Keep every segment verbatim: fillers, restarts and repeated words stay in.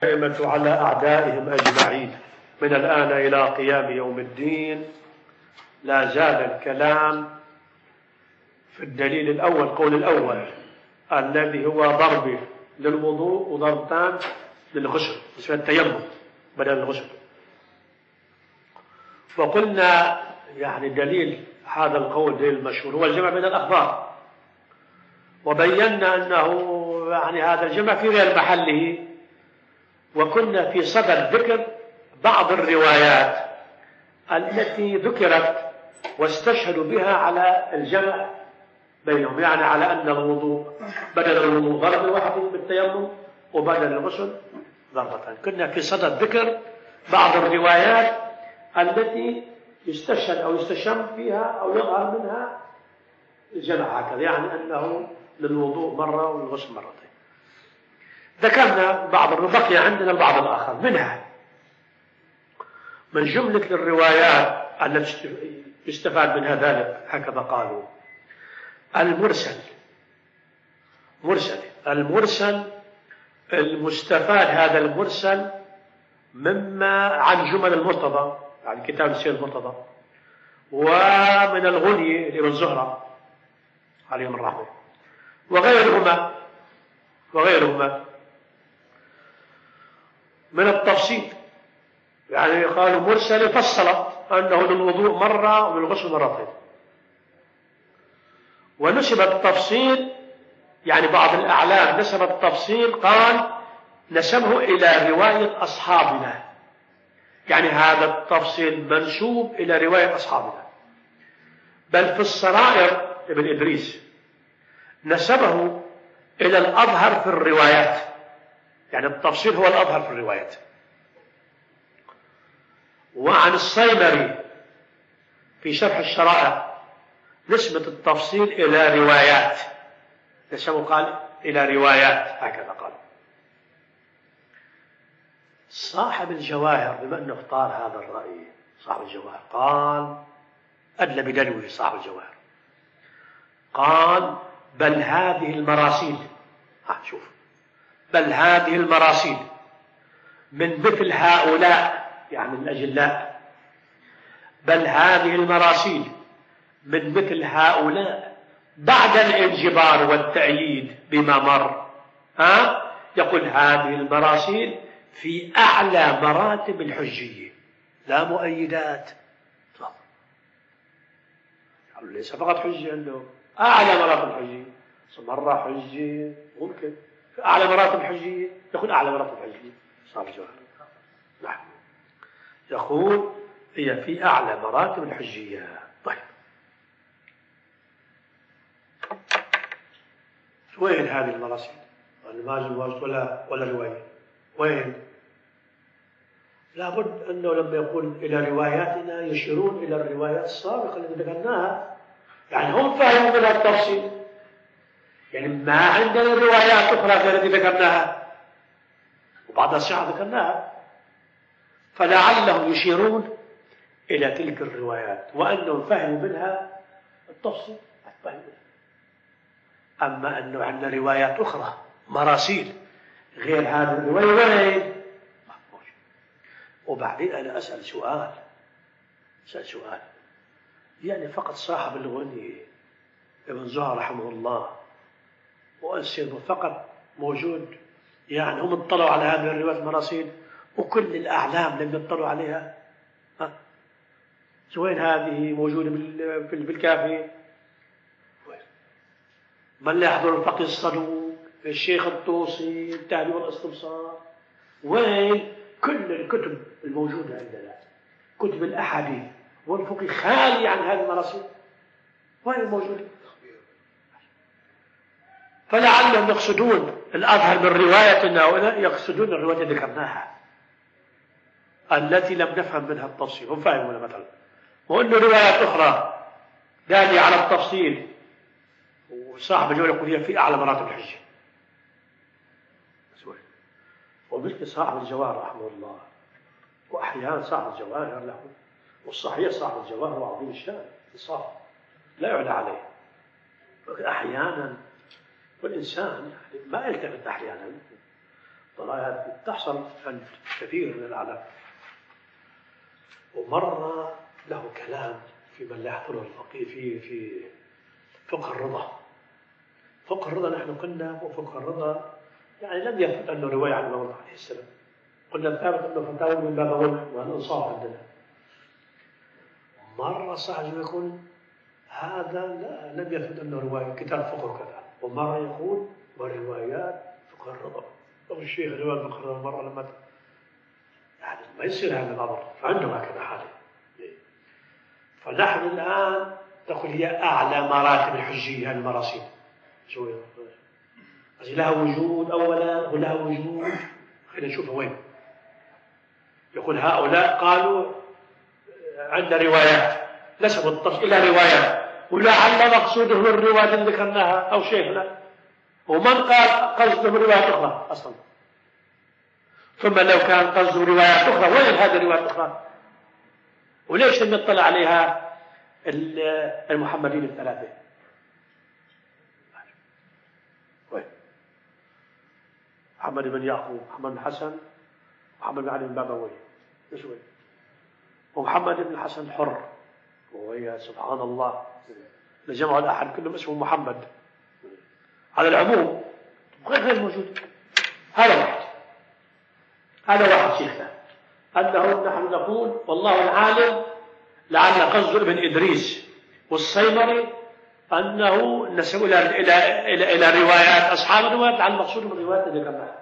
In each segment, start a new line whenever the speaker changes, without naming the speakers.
الدائمة على أعدائهم أجمعين من الآن إلى قيام يوم الدين. لا زال الكلام في الدليل الأول، قول الأول الذي هو ضرب للوضوء وضربتان للغسل، اسمه التيمم بدل الغسل. وقلنا يعني دليل هذا القول دليل المشهور هو الجمع بين الأخبار، وبينا أنه يعني هذا الجمع في غير محله. وكنا في صدد ذكر بعض الروايات التي ذكرت واستشهدوا بها على الجمع بينهم، يعني على أن الوضوء بدل الوضوء ضرب واحد بالتيمم وبدل الغسل ضربتان. كنا في صدد ذكر بعض الروايات التي يستشهد أو يستشم فيها أو يظهر منها الجمع هكذا، يعني أنه للوضوء مرة والغسل مرتين. ذكرنا بعض بقي عندنا البعض الآخر منها من جملة الروايات التي يستفاد منها ذلك. هكذا قالوا المرسل مرسل المرسل المستفاد هذا المرسل مما عن جمل المرتضى، يعني كتاب السيد المرتضى، ومن الغني لابن زهرة عليهم الرحمة، وغيرهما وغيرهما من التفصيل. يعني قالوا مرسل فصل أنه للوضوء مرة وللغسل مرتين، ونسب التفصيل يعني بعض الأعلام نسب التفصيل قال نسبه إلى رواية أصحابنا، يعني هذا التفصيل منسوب إلى رواية أصحابنا. بل في السرائر ابن إدريس نسبه إلى الأظهر في الروايات، يعني التفصيل هو الأظهر في الروايات. وعن الصيمري في شرح الشرائع نسبة التفصيل إلى روايات، نسبه قال إلى روايات، هكذا قال. صاحب الجواهر بما أنه اختار هذا الرأي، صاحب الجواهر قال أدلى بدلوه. صاحب الجواهر قال بل هذه المراسيل، ها شوف، بل هذه المراسيل من مثل هؤلاء يعني الأجلاء، بل هذه المراسيل من مثل هؤلاء بعد الانجبار والتأييد بما مر. ها يقول هذه المراسيل في أعلى مراتب الحجية، لا مؤيدات، ليس فقط حجة عنده، أعلى مراتب الحجية. مرة حجة ممكن في أعلى مراتب الحجية، يقول أعلى مراتب الحجية صار الجوهر. نعم يقول هي في أعلى مراتب الحجية. طيب وين هذه المراسيل؟ ما الواجد ولا ولا رواية، وين؟ لابد أنه لما يقول إلى رواياتنا يشيرون إلى الروايات السابقة التي ذكرناها، يعني هم فهموا منها التفصيل، يعني ما عندنا روايات أخرى غير التي ذكرناها وبعض الصحة ذكرناها، فلعلهم يشيرون إلى تلك الروايات وأنهم فهموا منها التفصيل. أما أنه عندنا روايات أخرى مراسيل غير هذه الرواية وين؟ وبعدين أنا أسأل سؤال أسأل سؤال يعني فقط صاحب الغني ابن زهر رحمه الله وأنسيبه فقط موجود، يعني هم اطلعوا على هذه الروايات المراسيل وكل الأعلام لم يطلعوا عليها؟ ها وين هذه موجودة بالكافي؟ من لا يحضر الفقه الصدوق الشيخ الطوسي التهذيب والاستبصار؟ وين كل الكتب الموجودة عندنا، كتب الأحاديث والفقه خالي عن هذه المراسيل؟ وين الموجودة؟ فلعلهم يقصدون الأظهر من روايتنا هؤلاء، يقصدون الرواية التي ذكرناها التي لم نفهم منها التفصيل. هم فاهمون مثلا وأن روايات أخرى دالية على التفصيل، وصاحب الجوهر يقول هي في أعلى مراتب الحجة. ومثل صاحب الجواهر رحمه الله، وأحيانا صاحب الجواهر له، والصحيح صاحب الجواهر هو عظيم الشان الصاف لا يعلى عليه، لكن أحيانا والإنسان يعني ما يلتفت أحيانا والله تحصل عند كثير من الأعلام. ومر له كلام في من لا يحضره الفقيه في في فقه الرضا. فقه الرضا نحن قلنا وفقه الرضا يعني لم يثبت أنه رواية عن الإمام عليه السلام. قلنا ثابت أنه فتاوى من باب وجه والإنصاف عندنا. مرة صاحب يقول هذا لا لم يثبت أنه رواية كتاب فقه كذا، ومرة يقول وروايات فقه الرضا. طب الشيخ رواية فقه الرضا مرة لما يعني ما يصير هذا الأمر، فعندهم هكذا حاله. فنحن الآن تقول هي أعلى مراتب الحجية المراسيل. شو لها وجود أولا ولها وجود. خلينا نشوفها وين. يقول هؤلاء قالوا عندنا روايات ليس بالطرش إلا روايات، ولعل مقصودهم الروايات اللي ذكرناها أو شيخنا، ومن قال قصدهم روايات أخرى أصلا. ثم لو كان قصده روايات أخرى وين هذه الروايات الأخرى؟ وليش لم يطلع عليها المحمدين الثلاثة؟ وين؟ محمد بن يعقوب، محمد بن حسن، محمد بن علي بن بابويه. ايش وين؟ ومحمد بن الحسن الحر، وهي سبحان الله لجمع الأحد كلهم اسمه محمد على العموم غير غير موجود. هذا واحد هذا واحد شيخنا أنه نحن نقول والله العالم لعل قصد ابن إدريس والصيمري أنه نسب إلى إلى إلى إلى روايات أصحاب الروايات عن مقصود من الروايات اللي ذكرناها.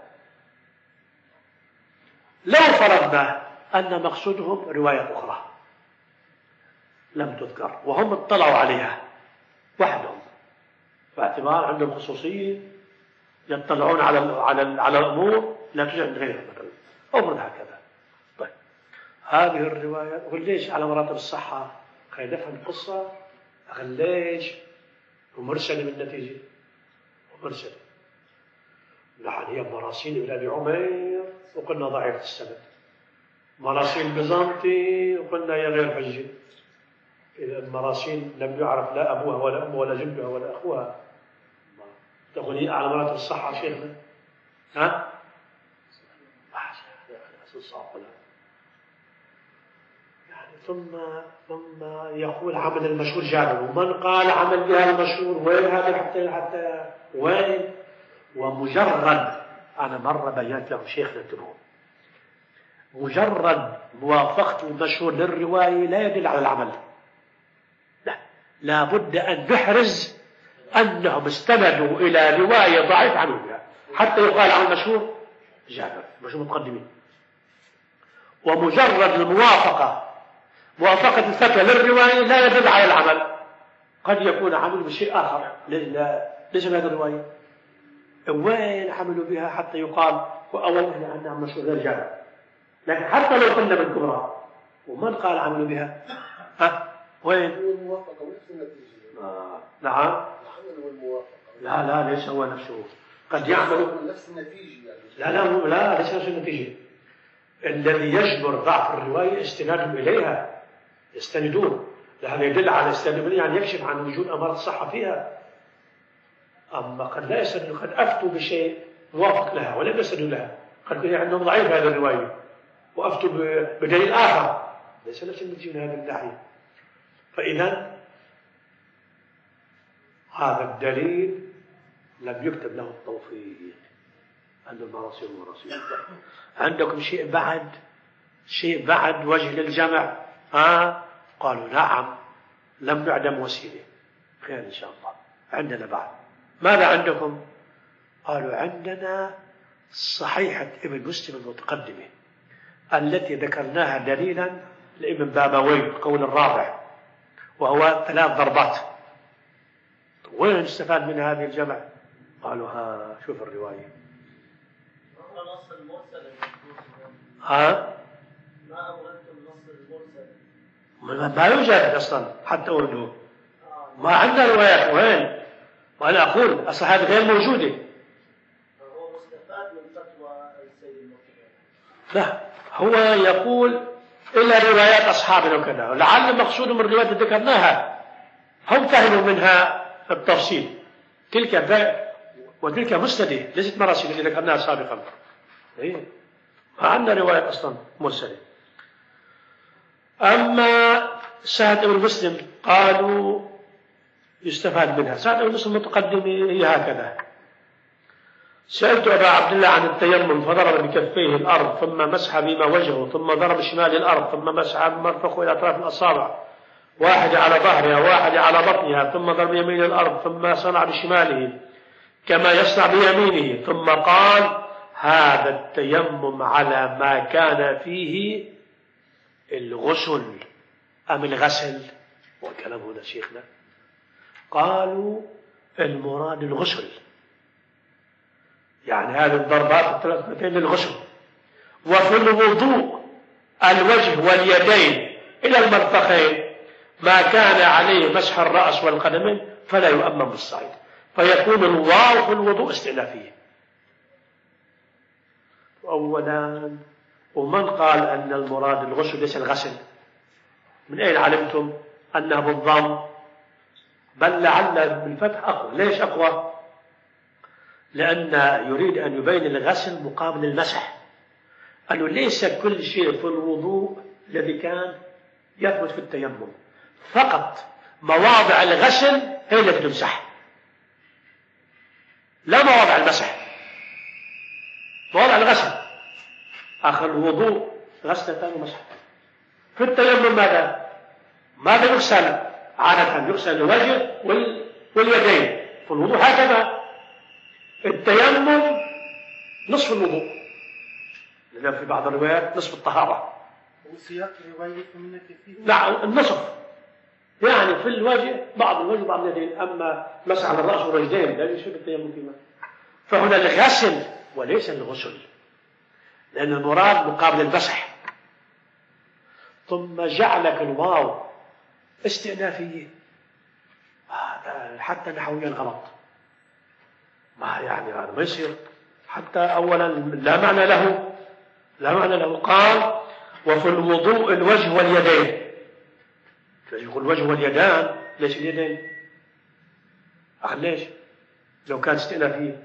لو فرضنا أن مقصودهم رواية أخرى لم تذكر وهم اطلعوا عليها وحدهم، باعتبار عندهم خصوصية يطلعون على على على الأمور لا توجد عند غيرهم مثلا أو من هكذا. طيب هذه الرواية وليش على مراتب الصحة؟ خلينا نفهم القصة. ليش ومرسل من النتيجة ومرسل نحن هي مراسيل ابن أبي عمير وقلنا ضعيف السند، مراسيل البيزنطي وقلنا هي غير حجة. إذا المراسيل لم يعرف لا أبوها ولا أمها ولا جدها ولا أخوها، تقول هي أعلى مراتب الصحة شيخنا؟ ها؟ يعني ثم ثم يقول عمل المشهور جابر، ومن قال عمل بها المشهور وين هذا حتى حتى وين؟ ومجرد أنا مرة بينت لهم شيخنا انتبهوا، مجرد موافقة المشهور للرواية لا يدل على العمل. لا لا بد أن نحرز أنهم استندوا إلى رواية ضعيف عنها حتى يقال عن المشهور جابر مشهور متقدمين. ومجرد الموافقة موافقة الفتوى للرواية لا يدل على العمل، قد يكون عمل بشيء آخر ليس هذه الرواية. وين حملوا بها حتى يقال وأولا أنها مشهور غير جابر؟ لكن حتى لو قلنا بالكبرى ومن قال عملوا بها؟ ها وين؟
الموافقة ونفس النتيجة.
آه. نعم. لا لا ليس هو نفسه، قد يعمل
نفس النتيجة يعني.
لا لا لا ليس نفس النتيجة. الذي يجبر ضعف الرواية استنادهم إليها، يستندون لهذا يدل على استنادهم يعني يكشف عن وجود أمارة الصحة فيها. أما قد لا يستندوا، قد أفتوا بشيء موافق لها ولم يستندوا لها، قد يكون عندهم ضعيف هذه الرواية وأفتوا بدليل آخر ليس نفس النتيجة من هذه الناحية. فإذا هذا الدليل لم يكتب له التوفيق أن المراسيل مراسيل. عندكم شيء بعد شيء بعد وجه للجمع؟ آه قالوا نعم لم نعدم وسيلة. خير إن شاء الله. عندنا بعد ماذا عندكم؟ قالوا عندنا صحيحة ابن مسلم المتقدمة التي ذكرناها دليلا لابن بابويه القول الرابع وهو ثلاث ضربات. وين استفاد من هذه الجمع؟ قالوا ها شوف الرواية.
نص المرسل
ها
ما أوردتم نص المرسل
ما يوجد أصلا حتى أوردوه ما عندنا روايات. وين؟ وأنا أقول أصلا هذه غير موجودة.
هو مستفاد من فتوى السيد المفتي.
لا هو يقول إلا روايات أصحابنا وكذا، لعل المقصود من الروايات اللي ذكرناها هم فهموا منها التفصيل. تلك وتلك مسندة ليست مراسيل اللي ذكرناها سابقا. إيه؟ ما عندنا رواية أصلا مرسلة. أما سعد بن مسلم قالوا يستفاد منها. سعد بن مسلم متقدم هي هكذا: سألت أبا عبد الله عن التيمم فضرب بكفيه الأرض ثم مسح بما وجهه ثم ضرب شمال الأرض ثم مسح بمرفقه إلى أطراف الأصابع، واحدة على ظهرها واحدة على بطنها، ثم ضرب يمين الأرض ثم صنع بشماله كما يصنع بيمينه، ثم قال: هذا التيمم على ما كان فيه الغسل أم الغسل؟ والكلام هنا شيخنا قالوا المراد الغسل، يعني هذه الضربات الثلاثتين للغسل. وفي الوضوء الوجه واليدين إلى المرفقين ما كان عليه مسح الرأس والقدمين فلا يؤمن بالصعيد، فيكون الواو في الوضوء استئنافية أولا. ومن قال أن المراد الغسل ليس الغسل؟ من أين علمتم أنه بالضم؟ بل لعل بالفتح أقوى. ليش أقوى؟ لأن يريد أن يبين الغسل مقابل المسح، أنه ليس كل شيء في الوضوء الذي كان يثبت في التيمم، فقط مواضع الغسل هي التي تمسح، لا مواضع المسح. مواضع الغسل آخر الوضوء غسلتان ومسح. في التيمم ماذا؟ ماذا يغسل؟ عادة يغسل الوجه واليدين. في الوضوء هكذا. التيمم نصف الوضوء، لأن في بعض الروايات نصف الطهارة.
وسياق رواية منك فيه؟
نعم النصف، يعني في الوجه بعض الوجه بعض اليدين، أما مسح على الرأس والرجلين لا يشبه التيمم فيما. فهنا الغسل وليس الغسل، لأن المراد مقابل المسح. ثم جعلك الواو استئنافية، هذا حتى نحويا غلط. ما يعني هذا ما يصير، حتى أولا لا معنى له، لا معنى له. قال: وفي الوضوء الوجه واليدين. يقول الوجه واليدان، ليش اليدين؟ أخ ليش؟ لو كان استئنافية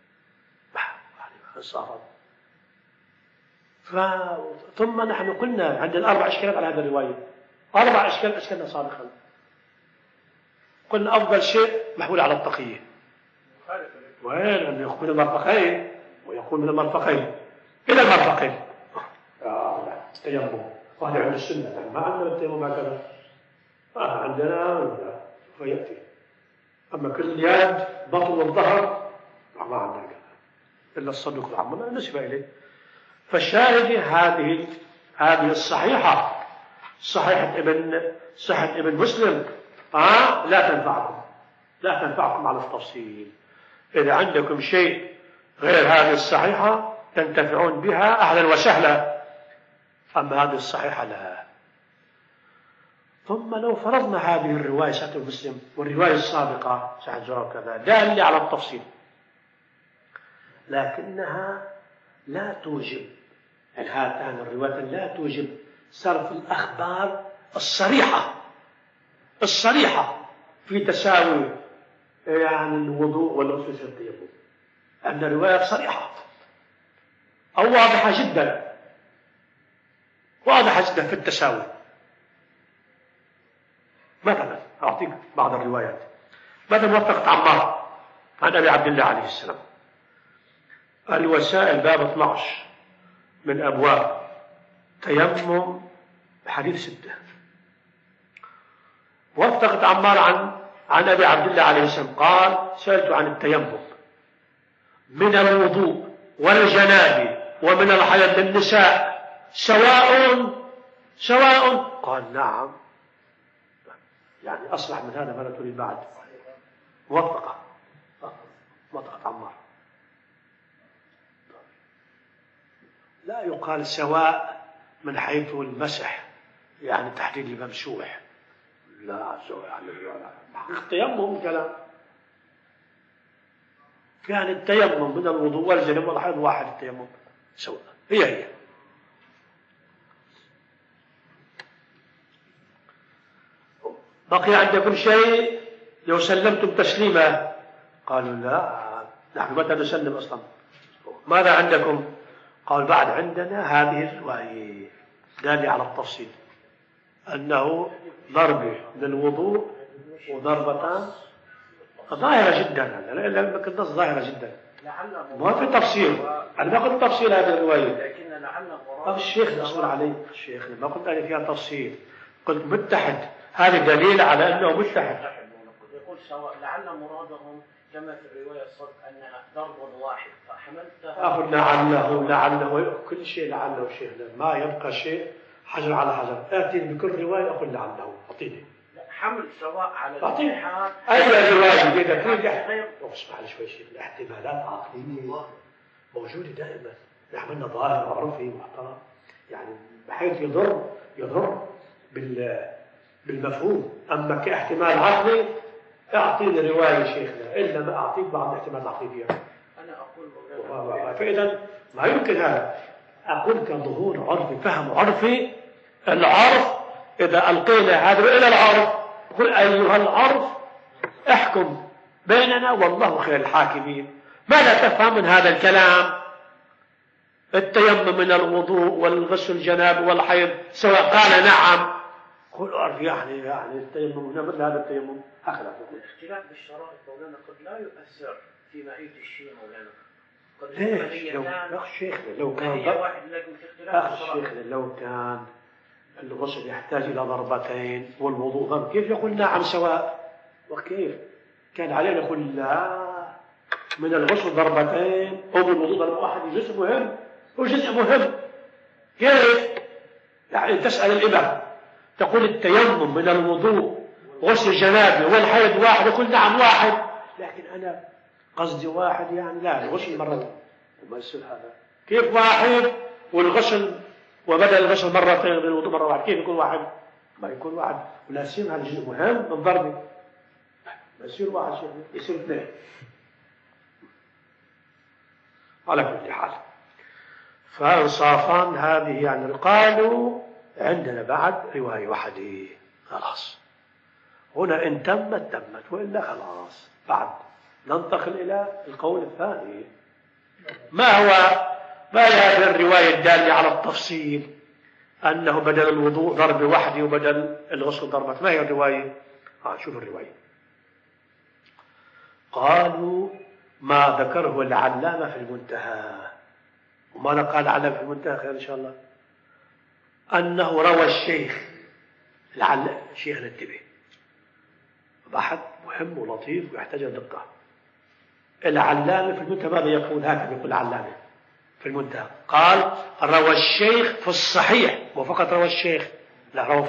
يعني صار. ف... ثم نحن قلنا عندنا أربع أشكالات على هذه الرواية، أربع أشكال أشكالنا سابقا. قلنا أفضل شيء محمول على التقية، وين أن يكون من المرفقين ويكون من المرفقين إلى المرفقين. آه التيمم وهذا عند السنة، ما عندنا التيمم هكذا. آه عندنا فيأتي. أما كل يد بطن والظهر ما عندنا كذا إلا الصدق العام ما نسبة إليه. فالشاهد هذه هذه الصحيحة، صحيحة ابن صحيحة ابن مسلم آه لا تنفعكم، لا تنفعكم على التفصيل. إذا عندكم شيء غير هذه الصحيحة تنتفعون بها أهلا وسهلا، أما هذه الصحيحة لا. ثم لو فرضنا هذه الرواية صحيح مسلم والرواية السابقة صحيح زرار كذا دالة على التفصيل، لكنها لا توجب، يعني هاتان الروايات لا توجب صرف الأخبار الصريحة الصريحة في تساوي يعني الوضوء والغسل في التيمم. أن الروايات صريحة أو واضحة جدا، واضحة جدا في التساوي. مثلا أعطيك بعض الروايات. مثلا وثقت عمار عن أبي عبد الله عليه السلام، الوسائل باب اثني عشر من أبواب تيمم حديث ستة. وثقت عمار عن عن أبي عبد الله عليه السلام قال: سألت عن التيمم من الوضوء والجناب ومن الحيض للنساء سواء سواء؟ قال: نعم. يعني أصلح من هذا ماذا تريد بعد؟ موثقة وثقت عمار. لا يقال سواء من حيث المسح يعني تحديد الممسوح، لا سواء يعني التيمم كلام. يعني التيمم من الوضوء والجنب والحيض واحد، التيمم سواء هي هي. بقي عندكم شيء لو سلمتم تسليما؟ قالوا: لا، نحن متى نسلم أصلا؟ ماذا عندكم؟ قال بعد عندنا هذه الرواية دالة على التفصيل أنه ضربة للوضوء وضربتان ظاهرة جدا، لأن النص ظاهرة جدا ما في تفصيل. أنا ما قلت تفصيل هذه الرواية، طب الشيخ نصر عليه الشيخ ما قلت أنا فيها تفصيل، قلت متحد، هذا دليل على أنه متحد.
يقول سواء لعل مرادهم كما في الرواية الصدق أنها ضرب واحد فحملتها.
أخذ لعله لعله كل شيء لعله شيخنا، ما يبقى شيء حجر على حجر. آتيني بكل رواية أقول لعله، أعطيني
حمل سواء على
الاتحاد. أي رواية إذا كنت اسمح لي شوي شيء، الاحتمالات عقلية موجودة دائما، نحملنا ظاهر عرفي محترم يعني بحيث يضر يضر بال بالمفهوم. أما كاحتمال عقلي أعطيني رواية شيخنا، إلا ما أعطيك بعض الاحتمال العقلي فيها.
أنا أقول
فإذا ما يمكن هذا. أقول كظهور عرفي، فهم عرفي. العرف إذا ألقينا هذا إلى العرف، قل أيها العرف احكم بيننا والله خير الحاكمين. ماذا تفهم من هذا الكلام؟ التيمم من الوضوء والغسل الجناب والحيض سواء قال نعم، قل عرف يعني يعني التيمم هنا مثل هذا التيمم هكذا.
الاختلاف بالشرائط مولانا قد لا يؤثر في معية الشيء مولانا.
ليش؟ لو أخ شيخنا لو كان أخ شيخنا لو كان الغسل يحتاج إلى ضربتين والوضوء ضرب، كيف يقول نعم سواء؟ وكيف كان علينا نقول لا، من الغسل ضربتين أو من الوضوء ضرب واحد، جزء مهم وجزء مهم. كيف؟ يعني تسأل الإمام تقول التيمم من الوضوء غسل الجنابة والحيض واحد، يقول نعم واحد، لكن أنا قصدي واحد يعني لا، الغسل مرة وما يصير هذا. كيف واحد والغسل وبدل الغسل مرتين بالوضوء مرة واحد، كيف يكون واحد؟ ما يكون واحد ولا يصير هذا جزء مهم من ضربه، ما يصير واحد شيء يصير اثنين. على كل حال فانصافان هذه يعني قالوا عندنا بعد رواية واحدة خلاص، هنا إن تمت تمت وإلا خلاص. بعد ننتقل إلى القول الثاني. ما هو ما هذه الرواية الدالة على التفصيل أنه بدل الوضوء ضرب وحده وبدل الغسل ضربة؟ ما هي الرواية؟ آه شوف الرواية. قالوا ما ذكره العلامة في المنتهى، وما قال العلامة في المنتهى خير إن شاء الله، أنه روى الشيخ العلامة الشيخ الانتبه بحث مهم ولطيف ويحتاج دقة. العلامة في المنتهى ماذا يقول؟ هكذا يقول العلامة في المنتهى، قال روى الشيخ في الصحيح، وفقط روى الشيخ، لا روى